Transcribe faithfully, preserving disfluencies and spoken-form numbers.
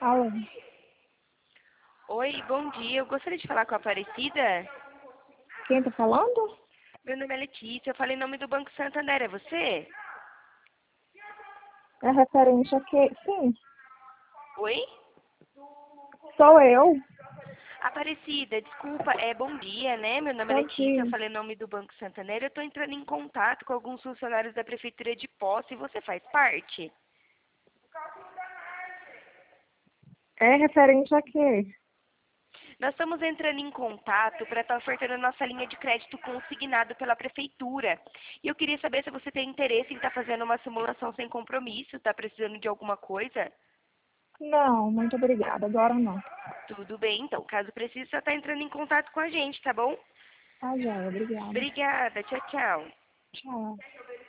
Alô, Oi, bom dia. Eu gostaria de falar com a Aparecida. quem tá falando? Meu nome é Letícia. Eu falei em nome do Banco Santander. É você? É referente a que? Sim, Oi? sou eu. Aparecida, desculpa. É bom dia, né? Meu nome é Bom Letícia. Eu dia. falei em nome do Banco Santander. Eu estou entrando em contato com alguns funcionários da Prefeitura de Posse e você faz parte? É referente a quê? Nós estamos entrando em contato para estar ofertando a nossa linha de crédito consignado pela Prefeitura. E eu queria saber se você tem interesse em estar fazendo uma simulação sem compromisso. Está precisando de alguma coisa? Não, muito obrigada. Agora não. Tudo bem, então. Caso precise, só está entrando em contato com a gente, tá bom? Tá, joia. Obrigada. Obrigada. Tchau, tchau. Tchau.